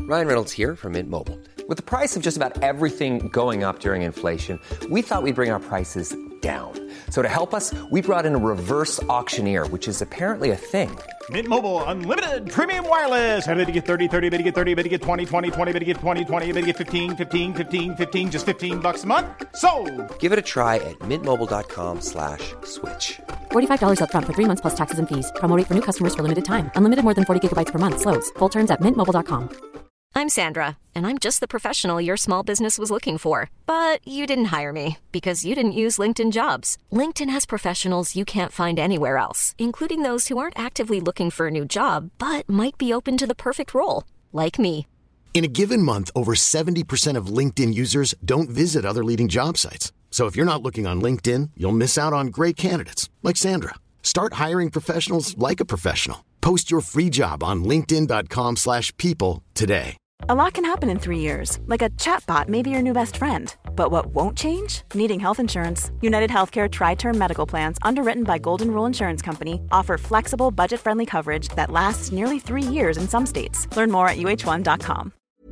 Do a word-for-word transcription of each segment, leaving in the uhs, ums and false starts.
Ryan Reynolds here from Mint Mobile. With the price of just about everything going up during inflation, we thought we'd bring our prices down. So to help us, we brought in a reverse auctioneer, which is apparently a thing. Mint Mobile Unlimited Premium Wireless. How to get thirty, thirty, how to get thirty, how to get twenty, twenty, twenty, how to get twenty, twenty, how to get fifteen, fifteen, fifteen, fifteen, just fifteen bucks a month? Sold! Give it a try at mintmobile.com slash switch. forty-five dollars up front for three months plus taxes and fees. Promo rate for new customers for limited time. Unlimited more than forty gigabytes per month. Slows full terms at mint mobile dot com. I'm Sandra, and I'm just the professional your small business was looking for. But you didn't hire me because you didn't use LinkedIn Jobs. LinkedIn has professionals you can't find anywhere else, including those who aren't actively looking for a new job, but might be open to the perfect role, like me. In a given month, over seventy percent of LinkedIn users don't visit other leading job sites. So if you're not looking on LinkedIn, you'll miss out on great candidates, like Sandra. Start hiring professionals like a professional. Post your free job on linkedin.com slash people today. A lot can happen in three years, like a chatbot may be your new best friend. But what won't change? Needing health insurance. United Healthcare Tri-Term Medical Plans, underwritten by Golden Rule Insurance Company, offer flexible, budget-friendly coverage that lasts nearly three years in some states. Learn more at u h one dot com.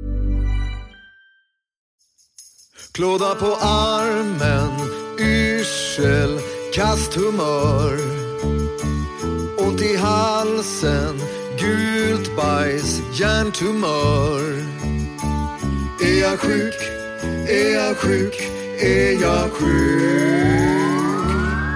Klåda på armen, yrsel, kasthumör. Ont i halsen, gult bajs, hjärntumör. Är jag sjuk? Är jag sjuk? Är jag sjuk?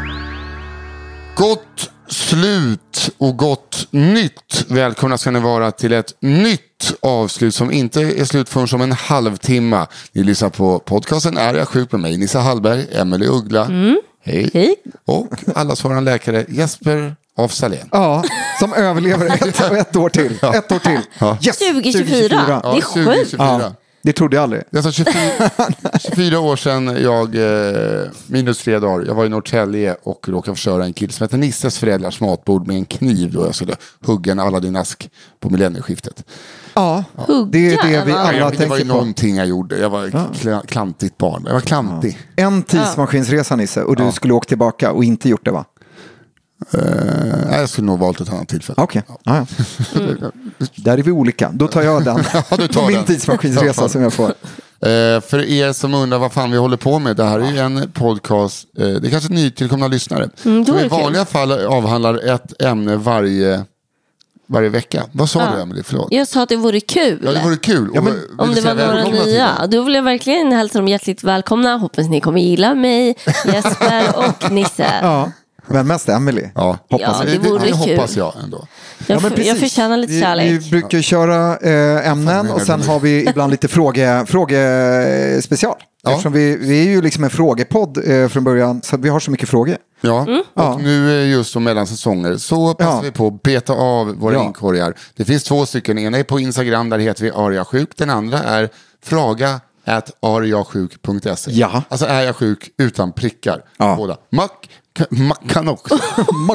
Gott slut och gott nytt. Välkomna ska ni vara till ett nytt avslut som inte är slut förrän som en halvtimme. Ni lyssnar på podcasten Är jag sjuk med mig, Nissa Hallberg, Emelie Uggla. Mm. Hej. Hej. Och alla svarande läkare Jesper af Salén. Ja, som överlever ett, ett år till. Ja. Ett år till. Ja. Yes, tjugo tjugofyra. Det är sjukt. Ja, det trodde jag aldrig. Det är alltså tjugofyra, tjugofyra år sedan jag, minus tre dagar, jag var i Norrtälje och råkade förstöra en kille som heter Nisses föräldrars matbord med en kniv då jag skulle hugga en Aladdin-ask på millennieskiftet. Ja, ja, det är det vi alla ja, tänker på. Det var ju någonting jag gjorde. Jag var ja. klantigt barn. Jag var klantig. Ja. En tidsmaskinsresa, Nisse, och du ja. skulle åka tillbaka och inte gjort det, va? Uh, jag skulle nog valt ett annat tillfälle. Okej, okay. ja. ja. Mm. Där är vi olika. Då tar jag den. Ja, du tar min den. tidsmaskinsresa som jag får. Uh, för er som undrar vad fan vi håller på med, det här är ju en podcast, uh, det är kanske nytillkomna lyssnare. Mm, som i vanliga fall avhandlar ett ämne varje varje vecka. Vad sa ja. du, Emelie? Förlåt. Jag sa att det vore kul. Ja, det vore kul. Ja, men, om det var några nya. Då vill jag verkligen hälsa dem hjärtligt välkomna. Hoppas ni kommer gilla mig, Jesper och Nisse. Ja. Men mest Emelie. Ja, hoppas ja, det, det, det hoppas jag ändå. Jag, ja, jag förtjänar lite vi, kärlek. Vi brukar köra eh, ämnen och sen har vi ibland lite fråge, frågespecial. Ja. Eftersom vi, vi är ju liksom en frågepodd eh, från början, så vi har så mycket frågor. Ja, mm. och ja. nu just som mellansäsonger så passar ja. vi på att beta av våra ja. inkorgar. Det finns två stycken. En är på Instagram, där heter vi Arjasjuk. Den andra är Fraga at arjasjuk punkt se. Ja. Alltså är jag sjuk utan prickar. Ja. Båda. Mack Man kan också. Man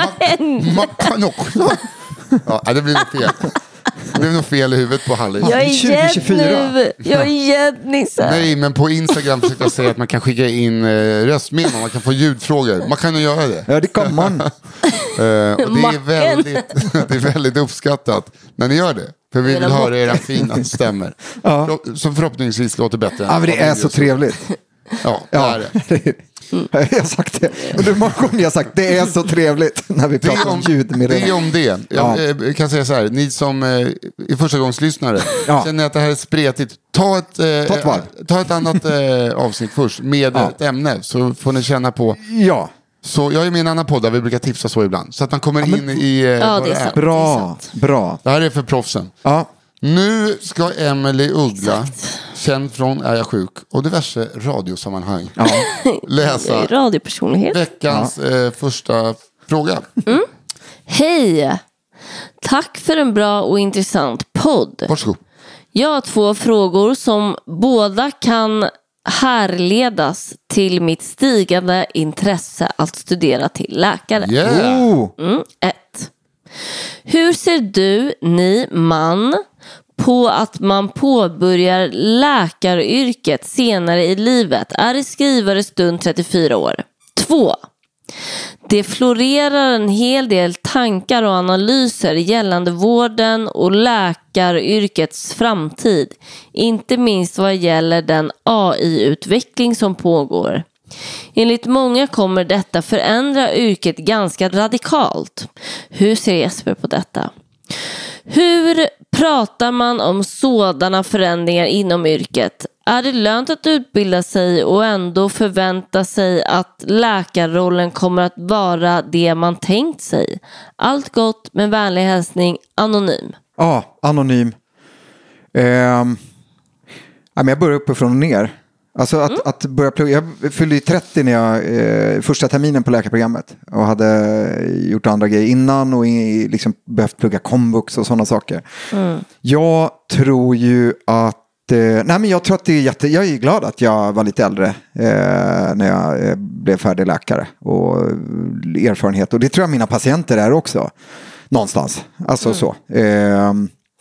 kan också. Ja, det blir nog fel. Det blir nog fel i huvudet på Hallis. Jag är jätt nu. Jag är jätt, Nissa. Nej, men på Instagram försöker jag säga att man kan skicka in eh, röstmeddelanden. Man kan få ljudfrågor. Man kan ju göra det. Ja, det kan man. eh, och det, är väldigt, det är väldigt uppskattat när ni gör det. För vi vill höra era fina stämmer. Ja. Som förhoppningsvis låter bättre. Ja, men det är så trevligt. Ja, det ja. är det. Mm. Jag har sagt det. Under många gånger jag har sagt det är så trevligt när vi pratar om, om ljud med det. Det är om det. Jag ja. kan säga så här, ni som är första gångs lyssnare ja. känner att det här är spretigt. Ta ett, ta ett, eh, ta ett annat eh, avsnitt först med ja. ett ämne så får ni känna på. Ja. Så jag är med i en annan podd där vi brukar tipsa så ibland. Så att man kommer ja, men, in i eh, ja, det är sant, bra, det är bra. Det här är för proffsen. Ja. Nu ska Emelie Uggla, känd från Är jag sjuk och diverse radiosammanhang, ja. läsa radiopersonlighet. veckans ja. eh, första fråga. Mm. Hej! Tack för en bra och intressant podd. Varsågod. Jag har två frågor som båda kan härledas till mitt stigande intresse att studera till läkare. Yeah. Mm. Ett. Hur ser du, ni man, på att man påbörjar läkaryrket senare i livet? Är i skrivare stund trettiofyra år. Två. Det florerar en hel del tankar och analyser gällande vården och läkaryrkets framtid. Inte minst vad gäller den A I-utveckling som pågår. Enligt många kommer detta förändra yrket ganska radikalt. Hur ser Jesper på detta? Hur pratar man om sådana förändringar inom yrket? Är det lönt att utbilda sig och ändå förvänta sig att läkarrollen kommer att vara det man tänkt sig? Allt gott, med vänlig hälsning, Anonym. Ja, Anonym. Eh, jag börjar uppifrån och ner. Alltså att, mm. att börja plugga. Jag fyllde trettio när jag, eh, första terminen på läkarprogrammet. Och hade gjort andra grejer innan och i, liksom behövt plugga komvux och sådana saker. Mm. Jag tror ju att Nej, men jag tror att det är jätte... Jag är glad att jag var lite äldre eh, när jag eh, blev färdig läkare och erfarenhet. Och det tror jag mina patienter är också. Någonstans. Alltså mm. så. Eh,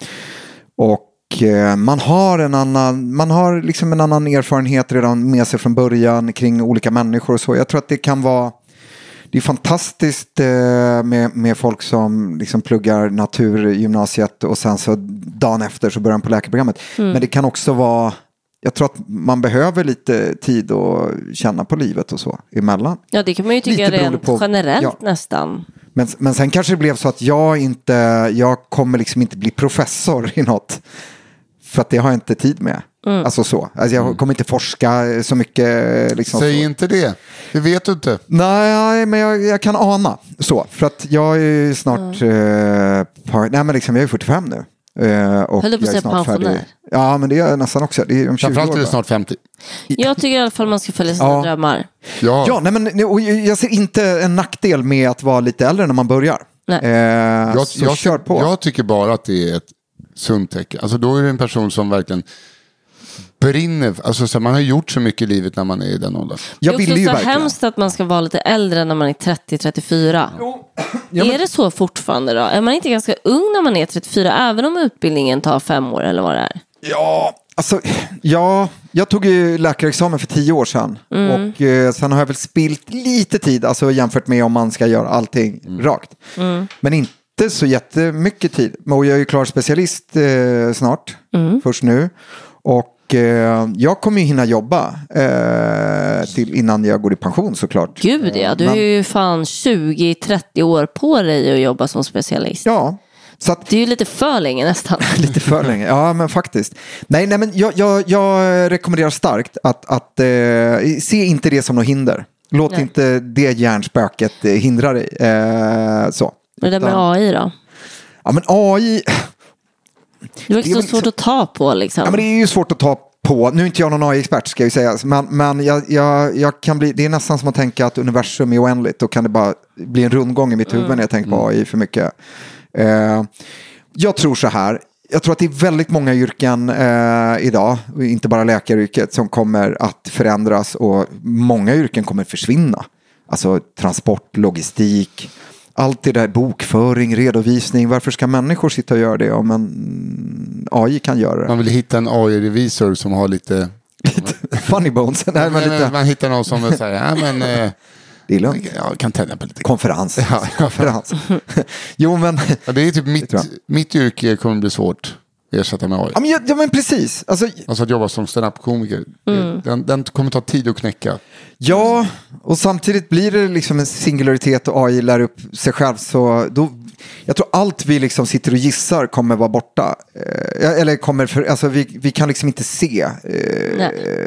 och eh, man har en annan... Man har liksom en annan erfarenhet redan med sig från början kring olika människor och så. Jag tror att det kan vara... Det är fantastiskt eh, med, med folk som liksom pluggar naturgymnasiet och sen så dagen efter så börjar de på läkarprogrammet. Mm. Men det kan också vara, jag tror att man behöver lite tid att känna på livet och så emellan. Ja, det kan man ju tycka rent på, generellt ja. nästan. Men, men sen kanske det blev så att jag inte, jag kommer liksom inte bli professor i något. För att det har jag inte tid med. Mm. Alltså så. Alltså jag kommer inte forska så mycket. Liksom Säg så. inte det. Det vet du inte. Nej, men jag, jag kan ana. Så. För att jag är snart... Mm. Eh, par, nej, men liksom jag är fyrtiofem nu. Eh, och Höll du på att säga pensionär? Ja, men det är jag nästan också. Det är om tjugo Framförallt år. är du snart femtio. Jag tycker i alla fall man ska följa sina ja. drömmar. Ja, ja nej, men och jag ser inte en nackdel med att vara lite äldre när man börjar. Nej. Eh, jag, så jag, kör på. Jag tycker bara att det är ett sunt tecken. Alltså då är det en person som verkligen brinner. Alltså så man har gjort så mycket i livet när man är i den åldern. Jag det är också ju så verkligen. hemskt att man ska vara lite äldre när man är trettio till trettiofyra. Jo. Ja, men... Är det så fortfarande då? Är man inte ganska ung när man är trettiofyra även om utbildningen tar fem år eller vad det är? Ja, alltså, ja, jag tog ju läkarexamen för tio år sedan. Mm. Och eh, sen har jag väl spilt lite tid, alltså jämfört med om man ska göra allting mm. rakt. Mm. Men inte så jättemycket tid. Och jag är ju klar specialist eh, snart, mm. först nu. Och eh, jag kommer ju hinna jobba eh, till innan jag går i pension såklart. Gud ja, du är ju fan tjugo till trettio år på dig att jobba som specialist. Ja. Så att, det är ju lite för länge nästan. lite för länge, ja men faktiskt. Nej, nej men jag, jag, jag rekommenderar starkt att, att eh, se inte det som något hinder. Låt nej. inte det hjärnspöket eh, hindra dig. Eh, så. Det där med A I då? Ja men A I... Det var så svårt att ta på liksom. Ja men det är ju svårt att ta på. Nu är inte jag någon A I-expert ska jag säga. Men, men jag, jag, jag kan bli, det är nästan som att tänka att universum är oändligt. Då kan det bara bli en rundgång i mitt huvud mm. när jag tänker på A I för mycket. Eh, jag tror så här. Jag tror att det är väldigt många yrken eh, idag, inte bara läkaryrket, som kommer att förändras och många yrken kommer försvinna. Alltså transport, logistik, allt det där, bokföring, redovisning. Varför ska människor sitta och göra det om en A I kan göra det? Man vill hitta en A I-revisor som har lite... funny bones. Nej, men lite... Man hittar någon som säger, ja men... Eh... Det är lugnt. Jag kan tända på lite. Konferens. Ja, konferens. Jo, men... Ja, det är typ mitt, mitt yrke kommer bli svårt att ersätta med A I. Ja, men, ja, men precis. Alltså, alltså att jobba som stand-up-komiker. Mm. Den, den kommer ta tid att knäcka. Ja, och samtidigt blir det liksom en singularitet och A I lär upp sig själv. Så då, jag tror allt vi liksom sitter och gissar kommer vara borta. Eh, eller kommer för, alltså vi, vi kan liksom inte se eh,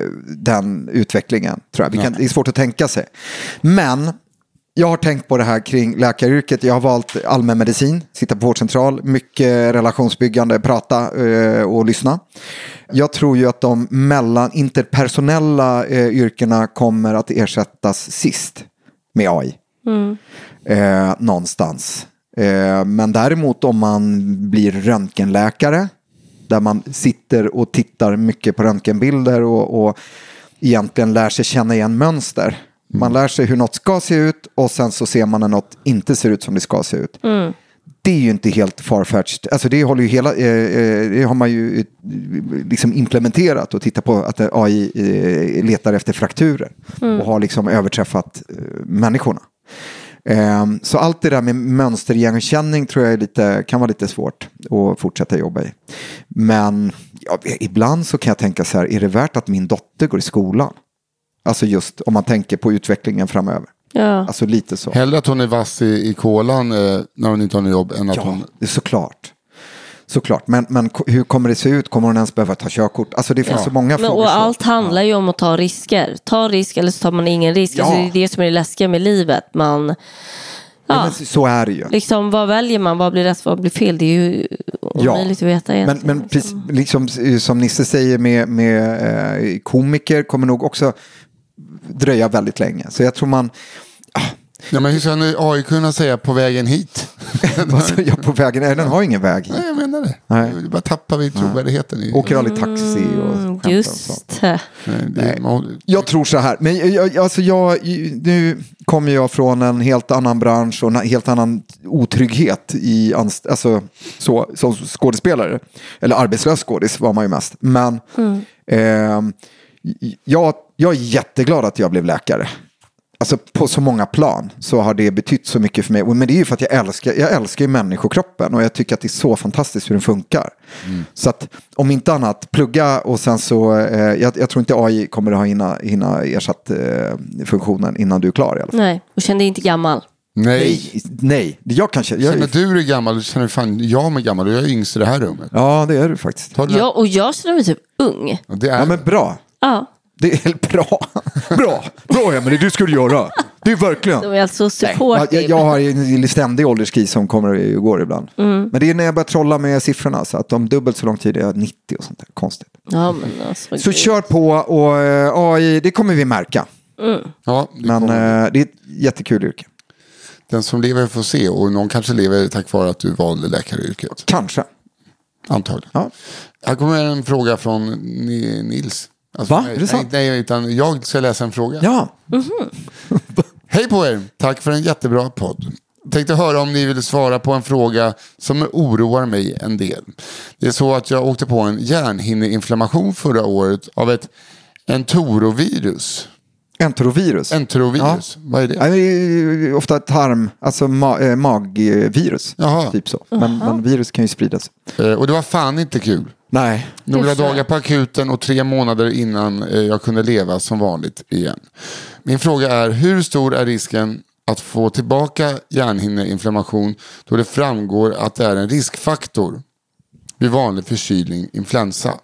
den utvecklingen. Tror jag. Vi kan, det är svårt att tänka sig. Men jag har tänkt på det här kring läkaryrket. Jag har valt allmänmedicin, sitta på vårdcentral, mycket relationsbyggande, prata eh, och lyssna. Jag tror ju att de mellan interpersonella eh, yrkena kommer att ersättas sist med A I. Mm. Eh, någonstans. Eh, men däremot om man blir röntgenläkare, där man sitter och tittar mycket på röntgenbilder och, och egentligen lär sig känna igen mönster. Man lär sig hur något ska se ut och sen så ser man när något inte ser ut som det ska se ut. Mm. Det är ju inte helt farfetched. Alltså det håller ju hela, eh, det har man ju eh, liksom implementerat och tittat på att A I eh, letar efter frakturer mm. och har liksom överträffat eh, människorna. Um, så allt det där med mönsterigenkänning tror jag är lite, kan vara lite svårt att fortsätta jobba i. Men ja, ibland så kan jag tänka så här, är det värt att min dotter går i skolan? Alltså just om man tänker på utvecklingen framöver. Ja. Alltså lite så. Hellre att hon är vass i, i kolan eh, när hon inte har något jobb än att ja, hon... det är såklart. Såklart, men, men hur kommer det se ut? Kommer hon ens behöva ta körkort? Alltså det finns ja. så många men, frågor. Och så. allt handlar ju om att ta risker. Ta risk eller så tar man ingen risk. Ja. Alltså, det är det som är det läskiga med livet. Man, ja, ja, men så är det ju. Liksom, vad väljer man? Vad blir rätt? Vad blir fel? Det är ju omöjligt ja. att veta egentligen. Men, men precis, liksom, som Nisse säger med, med eh, komiker kommer nog också dröja väldigt länge. Så jag tror man... Ah. Ja, men hur ska nu A I kunna säga på vägen hit? Alltså, jag på vägen, nej, den har ingen väg hit. Nej, jag menar det. Nej. Du bara tappar vi trovärdigheten. I... Åker aldrig taxi och mm, just det. Nej, det är... Nej. Jag tror så här, men jag, alltså jag, nu kommer jag från en helt annan bransch och en helt annan otrygghet i anst- alltså, så, som skådespelare. Eller arbetslös skådis var man ju mest. Men mm. eh, jag, jag är jätteglad att jag blev läkare. Alltså på så många plan så har det betytt så mycket för mig. Men det är ju för att jag älskar, jag älskar ju människokroppen och jag tycker att det är så fantastiskt hur den funkar. Mm. Så att om inte annat, plugga och sen så, eh, jag, jag tror inte A I kommer att ha hinna, hinna ersatt eh, funktionen innan du är klar i alla fall. Nej, och kände dig inte gammal. Nej. Nej, nej. Jag kanske... Jag känner du dig gammal, känner fan jag mig gammal och jag är yngst i det här rummet. Ja, det är du faktiskt. Ja, och jag känner mig typ ung. Och det är... Ja, men bra. Ja. Det är helt bra. Bra, bra Emelie, det ska du göra. Det är verkligen. De är alltså supportive. Jag, jag har en ständig ålderskris som kommer och går ibland. Mm. Men det är när jag börjar trolla med siffrorna så att om dubbelt så lång tid är nittio och sånt där. Konstigt. Ja, men alltså, så kör på och uh, A I, det kommer vi märka. Mm. Ja, det men uh, det är ett jättekul yrke. Den som lever får se och någon kanske lever tack vare att du valde läkaryrket. Kanske. Antagligen. Ja. Här kommer en fråga från Nils. Alltså, Va? Nej, är det sant? Nej, utan jag ska läsa en fråga. Ja. Mm-hmm. Hej på er, tack för en jättebra podd. Tänkte höra om ni vill svara på en fråga som oroar mig en del. Det är så att jag åkte på en hjärnhinneinflammation förra året av ett entorovirus. Enterovirus? Enterovirus, ja. Vad är det? Ja, det är ofta tarm, alltså ma- äh, magvirus. Jaha. Typ så. Men, men virus kan ju spridas. Eh, och det var fan inte kul. Nej. Några dagar på akuten och tre månader innan eh, jag kunde leva som vanligt igen. Min fråga är, hur stor är risken att få tillbaka hjärnhinneinflammation då det framgår att det är en riskfaktor vid vanlig förkylning, influensa?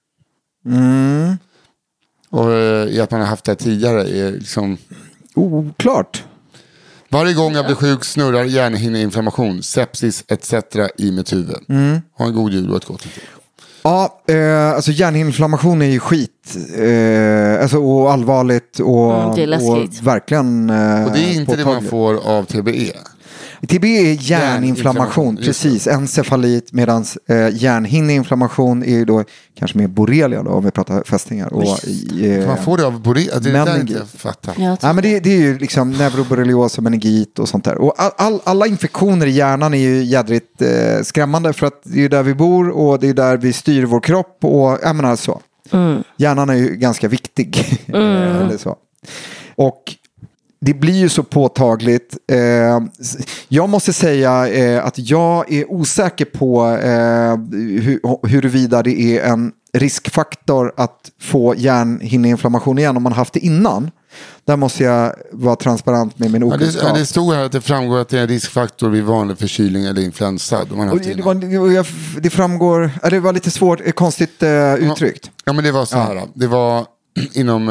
Mm. Och eh, i att man har haft det tidigare är liksom... Oklart. Varje gång jag blir sjuk snurrar hjärnhinneinflammation, sepsis et cetera i mitt huvud. Mm. Ha en god jul och ett gott nytt år. Ja, eh, alltså hjärninflammation är ju skit. Eh, alltså, och allvarligt och, mm, det är läskigt. Och verkligen eh, och det är inte påtagligt. det man får av T B E. T B E är hjärninflammation, precis, encefalit, medan eh, hjärnhinneinflammation är ju då kanske mer borrelia då, om vi pratar fästingar. Och, eh, man får det av borrelia, det är det där inte jag fattar. Jag ja, men det, det är ju liksom neuroborrelios och meningit och sånt där. Och all, all, alla infektioner i hjärnan är ju jädrigt eh, skrämmande för att det är där vi bor och det är där vi styr vår kropp och jag menar så. Mm. Hjärnan är ju ganska viktig. Mm. Eller så. Och det blir ju så påtagligt. Eh, jag måste säga eh, att jag är osäker på eh, hur, huruvida det är en riskfaktor att få hjärnhinneinflammation igen om man haft det innan. Där måste jag vara transparent med min okunskap. Ja, det, det stod här att det framgår att det är en riskfaktor vid vanlig förkylning eller influensa. De har haft det, det, var, det framgår, det var lite svårt, konstigt eh, uttryckt. Ja, ja, men det var så här. Ja. Det var inom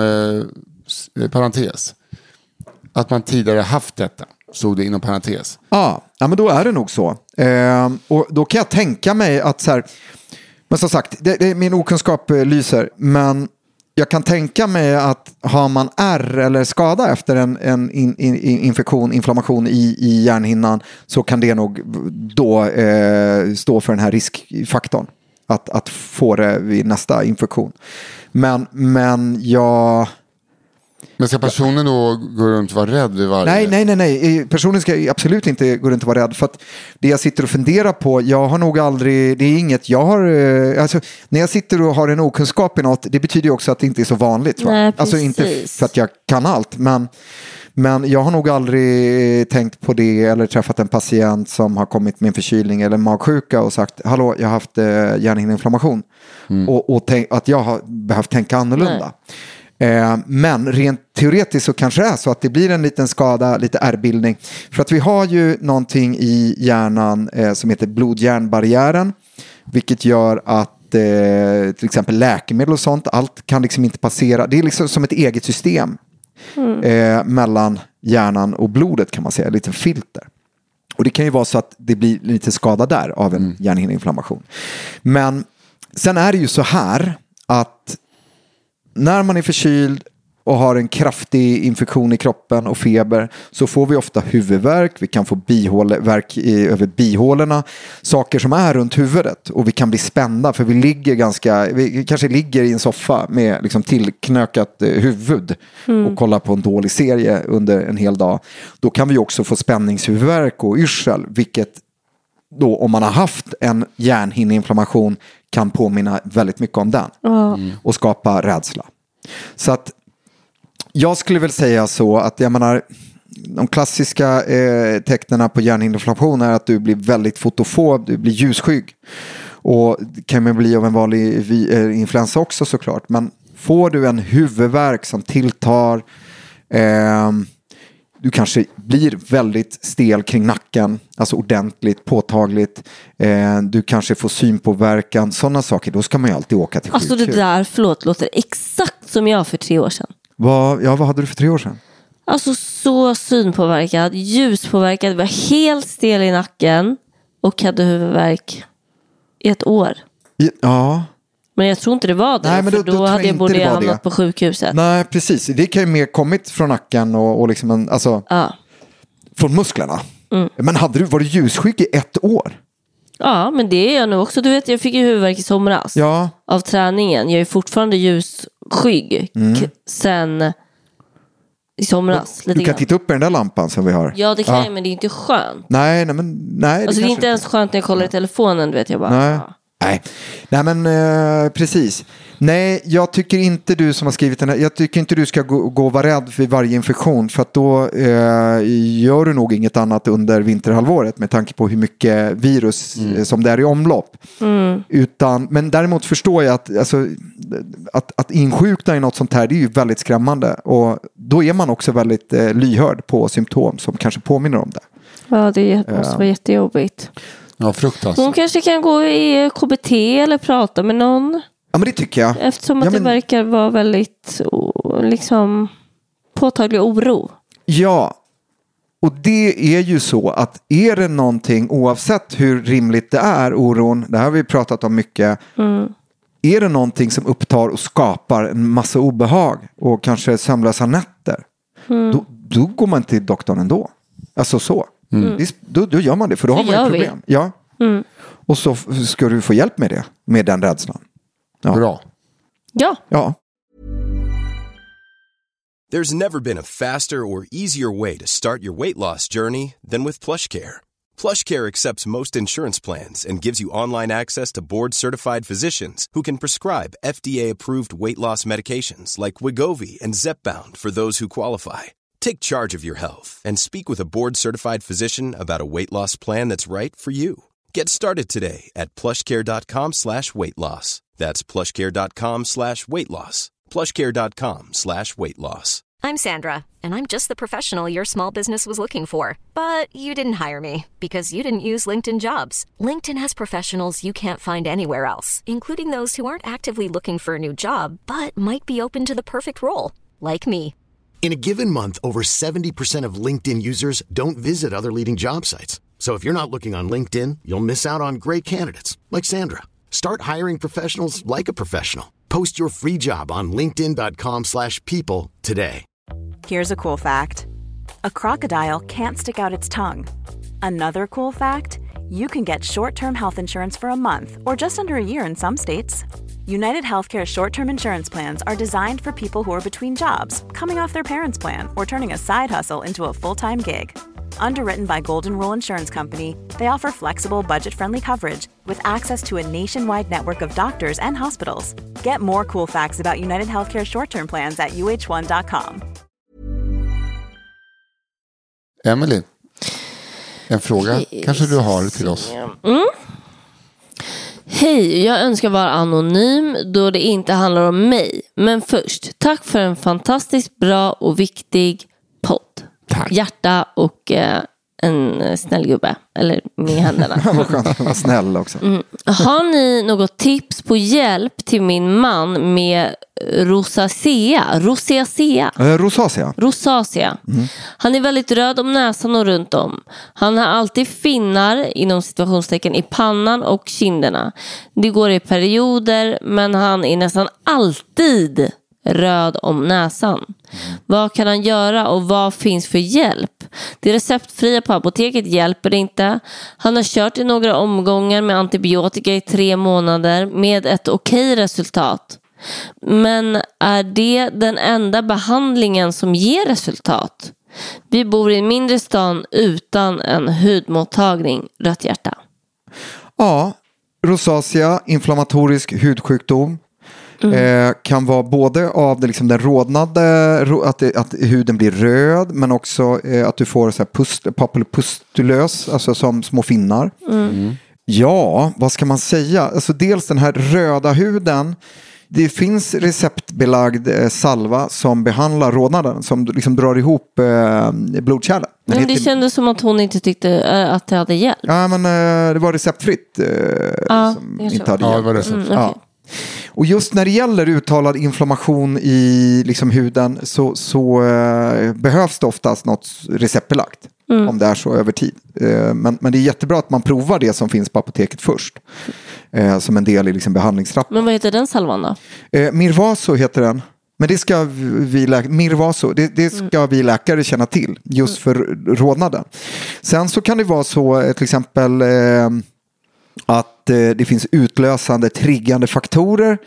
eh, parentes. Att man tidigare haft detta, stod det inom parentes. Ja, ja men då är det nog så. Eh, och då kan jag tänka mig att så här, men som sagt, det, det, min okunskap eh, lyser, men jag kan tänka mig att har man ärr eller skada efter en, en in, in, infektion, inflammation i, i hjärnhinnan så kan det nog då eh, stå för den här riskfaktorn. Att, att få det vid nästa infektion. Men, men jag... Men ska personen då gå runt och vara rädd vid varje... Nej, nej, nej, nej. Personen ska absolut inte gå runt och vara rädd. För att det jag sitter och funderar på, jag har nog aldrig, det är inget jag har, alltså när jag sitter och har en okunskap i något, det betyder ju också att det inte är så vanligt. Nej, alltså inte för att jag kan allt, men, Men jag har nog aldrig tänkt på det eller träffat en patient som har kommit med en förkylning eller magsjuka och sagt, hallå, jag har haft eh, hjärnhinneinflammation. Mm. Och, och tänk, att jag har behövt tänka annorlunda. Eh, men rent teoretiskt så kanske det är så att det blir en liten skada, lite ärrbildning. För att vi har ju någonting i hjärnan eh, som heter blod-hjärnbarriären. Vilket gör att eh, till exempel läkemedel och sånt, allt kan liksom inte passera. Det är liksom som ett eget system. Mm. Eh, mellan hjärnan och blodet kan man säga, lite filter. Och det kan ju vara så att det blir lite skada där av en mm. hjärnhinneinflammation. Men sen är det ju så här att när man är förkyld och har en kraftig infektion i kroppen och feber så får vi ofta huvudvärk, vi kan få bihålevärk i, över bihålorna, saker som är runt huvudet och vi kan bli spända för vi ligger ganska, vi kanske ligger i en soffa med liksom tillknökat huvud mm. och kollar på en dålig serie under en hel dag. Då kan vi också få spänningshuvudvärk och yrsel, vilket då om man har haft en hjärnhinneinflammation kan påminna väldigt mycket om den mm. och skapa rädsla. Så att jag skulle väl säga så att jag menar, de klassiska eh, tecknen på hjärnhinneinflammation är att du blir väldigt fotofob, du blir ljusskygg. Och det kan man bli av en vanlig vi, eh, influensa också såklart. Men får du en huvudvärk som tilltar, eh, du kanske blir väldigt stel kring nacken, alltså ordentligt, påtagligt. Eh, du kanske får synpåverkan, sådana saker, då ska man ju alltid åka till sjukhus. Alltså det där, förlåt, låter exakt som jag för tre år sedan. Vad, ja, vad hade du för tre år sedan? Alltså så synpåverkad, ljuspåverkad, var helt stel i nacken och hade huvudvärk i ett år. Ja. Men jag tror inte det var det, Nej, men då, för då, då hade jag borde jag hamnat på sjukhuset. Nej, precis. Det kan ju mer kommit från nacken och, och liksom en, alltså, ja. från musklerna. Mm. Men hade du varit ljusskygg i ett år? Ja, men det är jag nu också. Du vet, jag fick ju huvudvärk i somras ja. av träningen. Jag är fortfarande ljusskygg mm. k- sen i somras. Du, lite du kan grann. titta upp på den där lampan som vi har. Ja, det kan ja. jag, men det är inte skönt. Nej, nej, men nej. Alltså det, det är inte ens skönt när jag kollar i telefonen, du vet jag bara. Nej. Ja. Nej, nej men eh, precis. Nej, jag tycker inte du som har skrivit den här, jag tycker inte du ska gå, gå och vara rädd för varje infektion, för att då eh, gör du nog inget annat under vinterhalvåret med tanke på hur mycket virus mm. eh, som det är i omlopp. Mm. Utan, men däremot förstår jag att, alltså, att, att insjukna i något sånt här, det är ju väldigt skrämmande, och då är man också väldigt eh, lyhörd på symptom som kanske påminner om det. Ja, det måste vara jättejobbigt. Ja, fruktansvärt. Hon kanske kan gå i K B T eller prata med någon. Ja, men det tycker jag. Eftersom att ja, men... det verkar vara väldigt liksom påtaglig oro. Ja, och det är ju så att är det någonting, oavsett hur rimligt det är, oron, det här har vi pratat om mycket, mm. är det någonting som upptar och skapar en massa obehag och kanske sömnlösa nätter, mm. då, då går man till doktorn ändå. Alltså så. Mm. Då, då gör man det, för då det har man ett problem. Vi. Ja. Mm. Och så ska du få hjälp med det, med den rädslan. Ja. Bra. Ja. Ja. There's never been a faster or easier way to start your weight loss journey than with PlushCare. PlushCare accepts most insurance plans and gives you online access to board-certified physicians who can prescribe F D A-approved weight loss medications like Wegovy and Zepbound for those who qualify. Take charge of your health and speak with a board-certified physician about a weight loss plan that's right for you. Get started today at plushcare.com slash weight loss. That's plushcare.com slash weight loss. plushcare.com slash weight loss. I'm Sandra, and I'm just the professional your small business was looking for. But you didn't hire me because you didn't use LinkedIn Jobs. LinkedIn has professionals you can't find anywhere else, including those who aren't actively looking for a new job, but might be open to the perfect role, like me. In a given month, over seventy percent of LinkedIn users don't visit other leading job sites. So if you're not looking on LinkedIn, you'll miss out on great candidates like Sandra. Start hiring professionals like a professional. Post your free job on linkedin.com slash people today. Here's a cool fact. A crocodile can't stick out its tongue. Another cool fact, you can get short-term health insurance for a month or just under a year in some states. United Healthcare short-term insurance plans are designed for people who are between jobs, coming off their parents' plan, or turning a side hustle into a full-time gig. Underwritten by Golden Rule Insurance Company, they offer flexible, budget-friendly coverage with access to a nationwide network of doctors and hospitals. Get more cool facts about United Healthcare short-term plans at U H one dot com. Emily, en fråga kanske du har till oss. Mm. Hej, jag önskar vara anonym då det inte handlar om mig. Men först, tack för en fantastiskt bra och viktig podd. Tack. Hjärta och eh, en snäll gubbe. Eller med händerna. Vad skönt att vara snäll också. Mm. Har ni något tips på hjälp till min man med rosacea? Rosacea. Eh, rosacea. Rosacea. Mm. Han är väldigt röd om näsan och runt om. Han har alltid finnar inom situationstecken i pannan och kinderna. Det går i perioder, men han är nästan alltid röd om näsan. Mm. Vad kan han göra och vad finns för hjälp? Det receptfria på apoteket hjälper inte. Han har kört i några omgångar med antibiotika i tre månader med ett okej resultat. Men är det den enda behandlingen som ger resultat? Vi bor i en mindre stan utan en hudmottagning. Rött hjärta. Ja, rosacea, inflammatorisk hudsjukdom. Mm. Eh, kan vara både av det, liksom den rodnade, att, det, att huden blir röd, men också eh, att du får så här pust, papillopustulös, alltså som små finnar. Mm. Mm. Ja, vad ska man säga? Alltså dels den här röda huden. Det finns receptbelagd eh, salva som behandlar rodnaden, som liksom drar ihop eh, blodkärlen. Men det heter... kändes som att hon inte tyckte äh, att det hade hjälp. Ja, men eh, det var receptfritt eh, ja, som inte hade hjälp. Ja, det var recept. Mm, okay. Ja. Och just när det gäller uttalad inflammation i liksom huden så, så eh, behövs det oftast något receptbelagt. Mm. Om det är så över tid. Eh, men, men det är jättebra att man provar det som finns på apoteket först. Eh, som en del i liksom behandlingstrappan. Men vad heter den salvan då? Eh, Mirvaso heter den. Men det ska vi, lä- Mirvaso, det, det ska mm. vi läkare känna till. Just för rodnaden. Sen så kan det vara så till exempel... Eh, att eh, det finns utlösande, triggande faktorer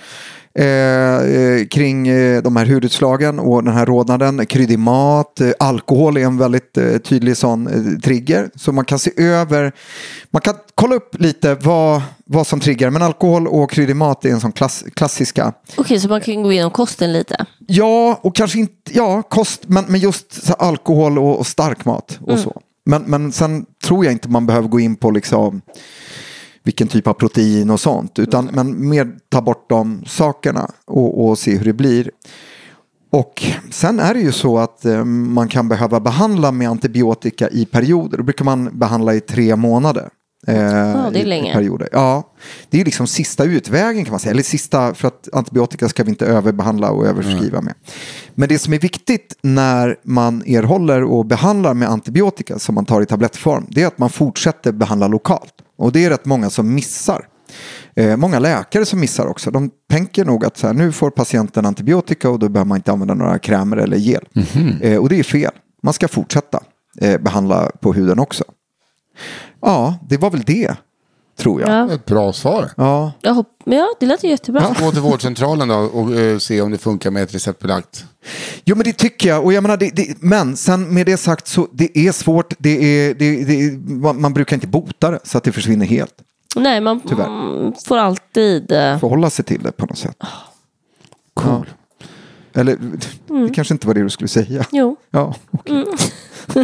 eh, kring eh, de här hudutslagen och den här rodnaden. Kryddig mat, eh, alkohol är en väldigt eh, tydlig sån eh, trigger. Så man kan se över, man kan kolla upp lite vad, vad som triggar. Men alkohol och kryddig mat är en sån klass, klassiska. Okej, okay, så man kan gå igenom kosten lite? Ja, och kanske inte, ja, kost, men, men just så alkohol och, och stark mat och mm. så. Men, men sen tror jag inte man behöver gå in på liksom... vilken typ av protein och sånt. Utan mm. men mer ta bort de sakerna och, och se hur det blir. Och sen är det ju så att eh, man kan behöva behandla med antibiotika i perioder. Då brukar man behandla i tre månader. Eh, ja, det är länge. Perioder. Ja, det är liksom sista utvägen kan man säga. Eller sista, för att antibiotika ska vi inte överbehandla och överskriva mm. med. Men det som är viktigt när man erhåller och behandlar med antibiotika som man tar i tablettform, det är att man fortsätter behandla lokalt. Och det är rätt många som missar. Eh, många läkare som missar också. De tänker nog att så här, nu får patienten antibiotika och då behöver man inte använda några krämer eller gel. Mm-hmm. Eh, och det är fel. Man ska fortsätta eh, behandla på huden också. Ja, det var väl det, tror jag. Ja. Ett bra svar. Ja, jag hopp- ja det låter jättebra. Ja. Gå till vårdcentralen då och uh, se om det funkar med ett receptbelagt. Jo, men det tycker jag. Och jag menar, det, det, men sen med det sagt så det är svårt. Det är, det, det, man brukar inte bota det så att det försvinner helt. Nej, man mm, får alltid... Uh... förhålla sig till det på något sätt. Cool. Ja. Eller, mm. det kanske inte var det du skulle säga. Jo. Ja, okej. Okay. Mm.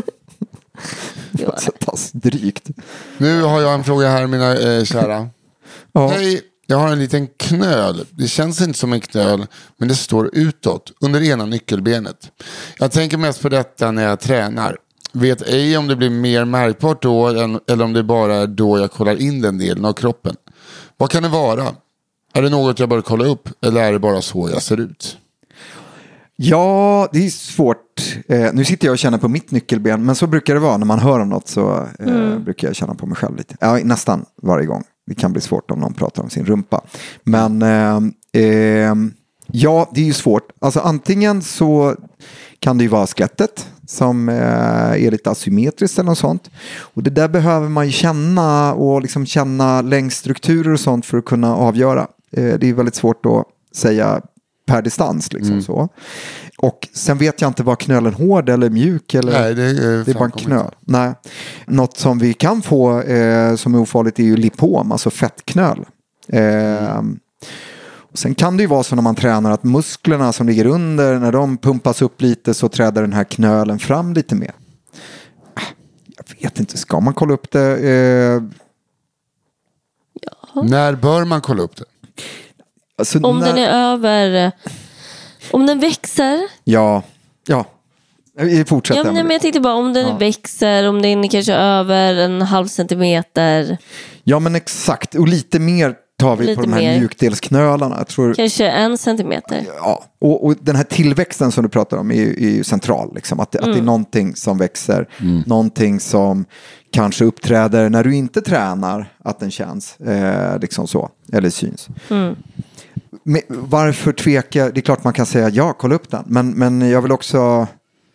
Så pass drygt. Nu har jag en fråga här, mina eh, kära. Ja. Hej, jag har en liten knöl. Det känns inte som en knöl, men det står utåt under ena nyckelbenet. Jag tänker mest på detta när jag tränar. Vet ej om det blir mer märkbart då än, eller om det bara är då jag kollar in den delen av kroppen. Vad kan det vara? Är det något jag bör kolla upp eller är det bara så jag ser ut? Ja, det är svårt. Eh, nu sitter jag och känner på mitt nyckelben, men så brukar det vara när man hör om något så eh, mm. brukar jag känna på mig själv lite. Ja, nästan varje gång. Det kan bli svårt om någon pratar om sin rumpa. Men eh, eh, ja, det är ju svårt. Alltså antingen så kan det ju vara skelettet som eh, är lite asymmetriskt eller något sånt. Och det där behöver man ju känna och liksom känna längdstrukturer och sånt för att kunna avgöra. Eh, det är väldigt svårt att säga per distans liksom mm. så. Och sen vet jag inte vad knölen hård eller mjuk eller nej, det är, det är bara en knöl. Nej. Något som vi kan få eh, som är ofarligt är ju lipom, alltså fettknöl. Eh, mm. och sen kan det ju vara så när man tränar att musklerna som ligger under, när de pumpas upp lite så träder den här knölen fram lite mer. vet inte, ska man kolla upp det? Eh... Ja. När bör man kolla upp det? Alltså, om när... den är över... Om den växer. Ja, ja. Vi fortsätter. Ja, men jag tänkte bara om den ja. växer, om den är kanske över en halv centimeter. Ja, men exakt. Och lite mer tar vi lite på de här mer. mjukdelsknölarna. Jag tror... Kanske en centimeter. Ja, och, och den här tillväxten som du pratar om är, är ju central. Liksom. Att, mm. att det är någonting som växer, mm. någonting som kanske uppträder när du inte tränar, att den känns eh, liksom så, eller syns. Mm. Men varför tveka? Det är klart man kan säga ja, kolla upp den. Men, men jag vill också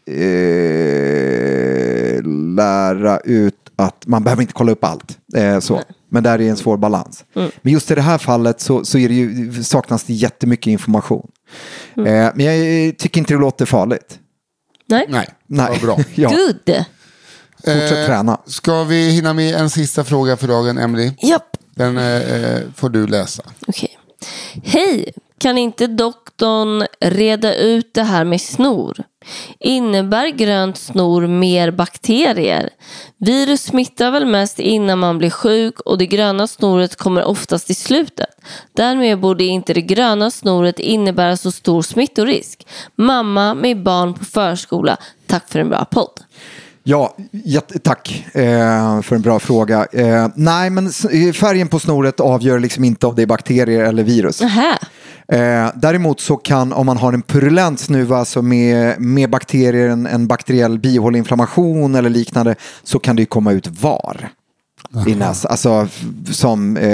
eh, lära ut att man behöver inte kolla upp allt. Eh, så. Men där är en svår balans. Mm. Men just i det här fallet så, så är det ju, saknas det jättemycket information. Mm. Eh, men jag tycker inte det låter farligt. Nej. Nej, Nej. Vad bra. Ja. Good. Fortsätt eh, träna. Ska vi hinna med en sista fråga för dagen, Emily? Japp. Den eh, får du läsa. Okej. Hej, kan inte doktorn reda ut det här med snor? Innebär grönt snor mer bakterier? Virus smittar väl mest innan man blir sjuk och det gröna snoret kommer oftast i slutet. Därmed borde inte det gröna snoret innebära så stor smittorisk. Mamma med barn på förskola. Tack för en bra podd. Ja, jätte, tack eh, för en bra fråga. Eh, nej, men färgen på snoret avgör liksom inte om det är bakterier eller virus. Nähä. Eh, däremot så kan, om man har en purulent snuva, alltså med, med bakterier, en, en bakteriell bihåleinflammation eller liknande, så kan det ju komma ut var i näsan. Alltså som eh,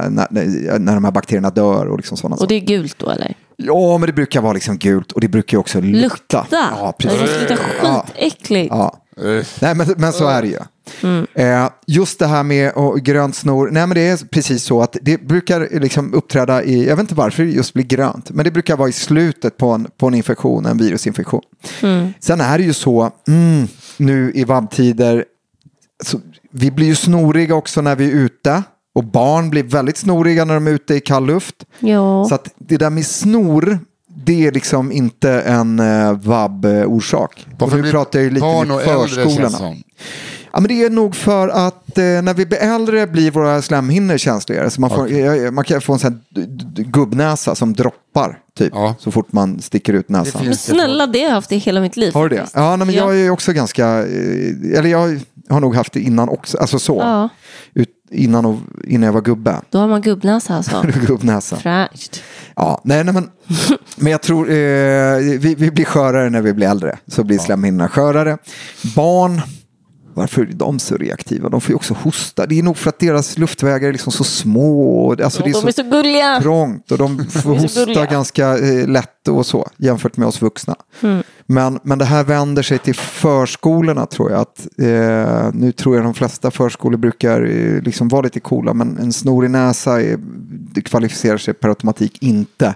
när, när de här bakterierna dör och liksom sådana. Och det är gult då eller? Ja, men det brukar vara liksom gult och det brukar ju också lukta. Lukta? Ja, precis. Det luktar skitäckligt. Ja. Ja. Nej, men, men så är det ju. Mm. Eh, just det här med och, grönt snor. Nej, men det är precis så att det brukar liksom uppträda i, jag vet inte varför det just blir grönt, men det brukar vara i slutet på en, på en infektion, en virusinfektion. Mm. Sen är det ju så, mm, nu i vabbtider, så, vi blir ju snoriga också när vi är ute. Och barn blir väldigt snoriga när de är ute i kall luft. Ja. Så att det där med snor, det är liksom inte en uh, vabb-orsak. Varför nu pratar jag ju lite barn med och äldre förskolorna. Ja, men det är nog för att eh, när vi blir äldre blir våra slemhinnor känsligare. Så man, får, okay. man kan få en sån här gubbnäsa som droppar typ, ja. Så fort man sticker ut näsan. Men snälla, det har jag haft i hela mitt liv. Har du det? Ja, nej, men ja. Jag är också ganska, eh, eller jag har nog haft det innan också, alltså så. Ja. Ut, innan, och, innan jag var gubbe. Då har man gubbnäsa alltså. Gubbnäsa. Fräscht. Ja, nej, nej men, men jag tror eh, vi, vi blir skörare när vi blir äldre. Så blir ja. Slemhinnorna skörare. Barn, varför är de så reaktiva? De får ju också hosta. Det är nog för att deras luftvägar är liksom så små. Alltså ja, det är de så, är så gulliga. Trångt och de får de hosta gulliga. ganska eh, lätt och så jämfört med oss vuxna. Mm. Men, men det här vänder sig till förskolorna tror jag. Att, eh, nu tror jag de flesta förskolor brukar eh, liksom vara lite coola, men en snorig näsa är, det kvalificerar sig per automatik inte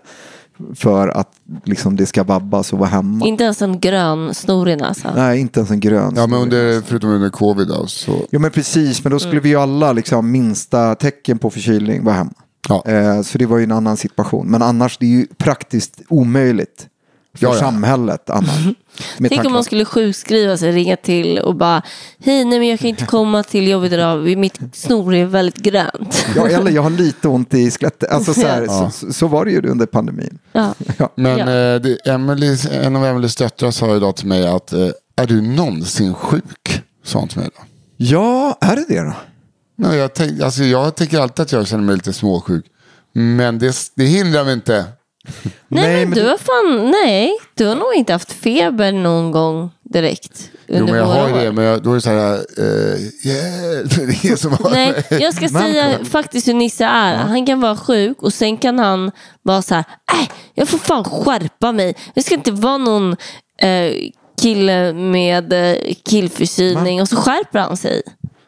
för att liksom det ska vabbas och vara hemma. Inte ens en grön snorig näsa. Nej, inte ens en grön. Ja, men under, förutom under covid då, så... Ja, men precis. Men då skulle mm. vi ju alla liksom minsta tecken på förkylning vara hemma. Ja. Eh, så det var ju en annan situation. Men annars det är ju praktiskt omöjligt för ja, ja. samhället annars. Mm. Tänk om man skulle sjukskriva sig, ringa till och bara hej, nej men jag kan inte komma till jobbet idag. Mitt snor är väldigt grönt. Ja, eller jag har lite ont i skelettet. Alltså så, här, ja. så, så var det ju under pandemin. Ja. Ja. Men ja. Eh, det, Emily, en av Emelies döttrar sa idag till mig att eh, är du någonsin sjuk? Sa hon till mig då. Ja, är det det då? Nej, jag, tänk, alltså, jag tänker alltid att jag känner mig lite småsjuk. Men det, det hindrar mig inte. Nej, nej men, men du har fan, nej, du har nog inte haft feber någon gång direkt under jo, men jag våra har år. det, men jag, då är det så här, uh, yeah, det är som har nej, jag ska säga faktiskt hur Nisse är. Ja. Han kan vara sjuk och sen kan han vara så här, äh, jag får fan skärpa mig. Jag ska inte vara någon uh, kille med uh, killförkylning, och så skärper han sig.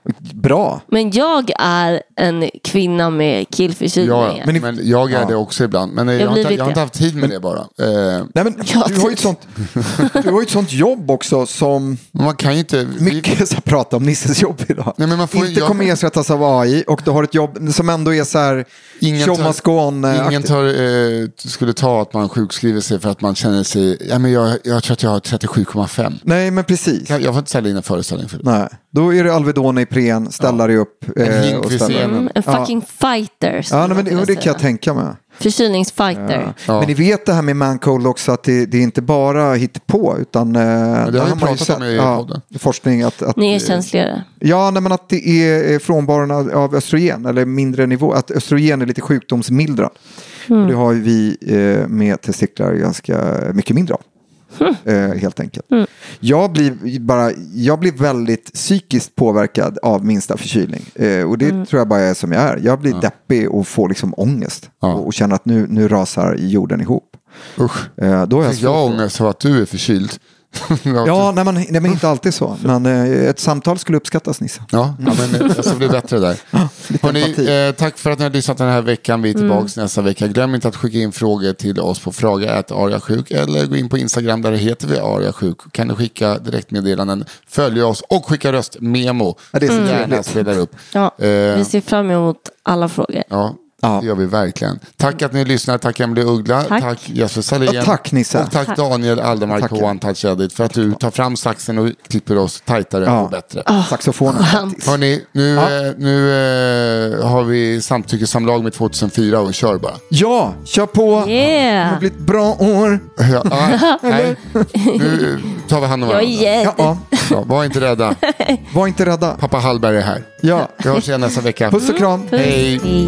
Bra. Men jag är en kvinna med killförkylning. Ja, men, men jag är ja. det också ibland. Men jag, jag, har, inte, jag har inte haft tid med det bara. Eh. Nej, men du har ju ett sånt, du har ju ett sånt jobb också som... Man kan ju inte... Mycket så prata om Nisses jobb idag. Nej, men man får, inte jag... kommer ersättas av A I, och du har ett jobb som ändå är så här... Ingen, tar, ingen tar, eh, skulle ta att man sjukskriver sig för att man känner sig... Ja, men jag, jag tror att jag har trettiosju komma fem. Nej, men precis. Jag, jag får inte sälja in en föreställning för det. Nej. Då är det Alvedon i Ipren, ställa dig upp. En hink och vid ställa. scenen. Mm, en fucking fighter. Ja, nej, men det, det kan jag tänka mig. Förkylningsfighter. Ja. Ja. Men ni vet det här med mancold också, att det, det är inte bara hittepå, utan eh, Men det har vi man ju pratat om i podden. forskning att, att Ni är känsligare. ja, nej, men att det är frånvaron av av östrogen eller mindre nivå, att östrogen är lite sjukdomsmildrande. Mm. Och det har ju vi eh, med testiklar ganska mycket mindre av. Eh, helt enkelt. Mm. Jag, blir bara, jag blir väldigt psykiskt påverkad av minsta förkylning. Eh, och det Mm. tror jag bara är som jag är. Jag blir deppig och får liksom ångest. Ja. Och, och känner att nu, nu rasar jorden ihop. Usch. Eh, då är jag Fick jag ångest för att du är förkyld? Ja, nej, men, nej, men inte alltid så. Men eh, ett samtal skulle uppskattas, Nisse. Ja, ja, men jag ska bli bättre där. Hörrni, eh, tack för att ni har lyssnat den här veckan. Vi är tillbaka mm. nästa vecka. Glöm inte att skicka in frågor till oss på fråga at ariasjuk eller gå in på Instagram där det heter vi ariasjuk. Kan du skicka direktmeddelanden, följa oss och skicka röstmemo. Ja, det är så mm. gärna spelar upp. Ja, eh, vi ser fram emot alla frågor. Ja. Ja. Det gör vi verkligen. Tack att ni lyssnar. Tack Emelie Uggla. Tack, tack Jesper Salén. Ja, tack Nisse. Och tack, tack. Daniel Aldermark på One Touch Edit för att du tar fram saxen och klipper oss tajtare ja. och bättre. Oh, saxofonen. Hörrni, nu, ja. eh, nu eh, har vi samtyckessamlag med tjugohundrafyra och kör bara. Ja, kör på. Yeah. Det har blivit bra år. Ja, ah, nej. Nu tar vi hand om varandra. Jag är ja, ja. Ja, var inte rädda. Var inte rädda. Pappa Hallberg är här. Ja. Vi hörs igen nästa vecka. Puss och kram. Mm. Hej. Hej.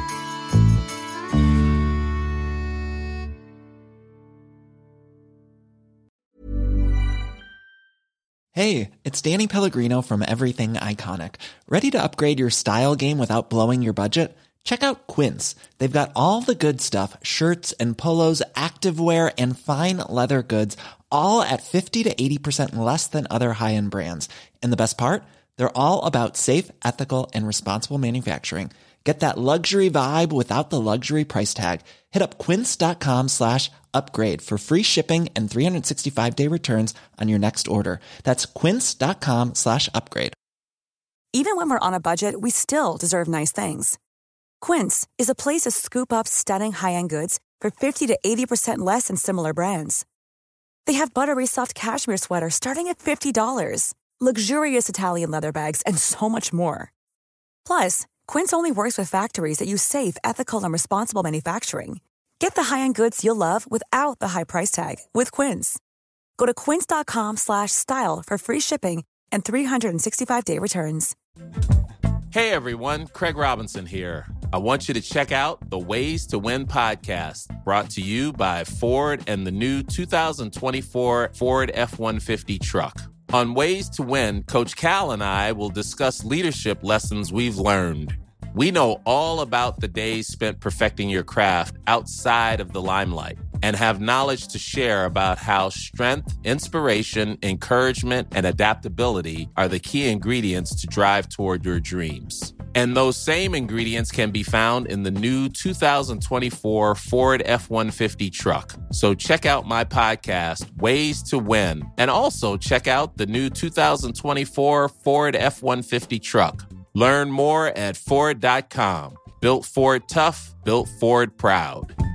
Hey, it's Danny Pellegrino from Everything Iconic. Ready to upgrade your style game without blowing your budget? Check out Quince. They've got all the good stuff, shirts and polos, activewear, and fine leather goods, all at fifty to eighty percent less than other high-end brands. And the best part? They're all about safe, ethical, and responsible manufacturing. Get that luxury vibe without the luxury price tag. Hit up quince.com slash upgrade for free shipping and three sixty-five day returns on your next order. That's quince.com slash upgrade. Even when we're on a budget, we still deserve nice things. Quince is a place to scoop up stunning high-end goods for fifty to eighty percent less than similar brands. They have buttery soft cashmere sweaters starting at fifty dollars, luxurious Italian leather bags, and so much more. Plus, Quince only works with factories that use safe, ethical, and responsible manufacturing. Get the high-end goods you'll love without the high price tag with Quince. Go to quince.com slash style for free shipping and three sixty-five day returns. Hey everyone, Craig Robinson here. I want you to check out the Ways to Win podcast, brought to you by Ford and the new two thousand twenty-four Ford F one fifty truck. On Ways to Win, Coach Cal and I will discuss leadership lessons we've learned. We know all about the days spent perfecting your craft outside of the limelight and have knowledge to share about how strength, inspiration, encouragement, and adaptability are the key ingredients to drive toward your dreams. And those same ingredients can be found in the new two thousand twenty-four Ford F one fifty truck. So check out my podcast, Ways to Win, and also check out the new two thousand twenty-four Ford F one fifty truck. Learn more at Ford dot com. Built Ford tough, built Ford proud.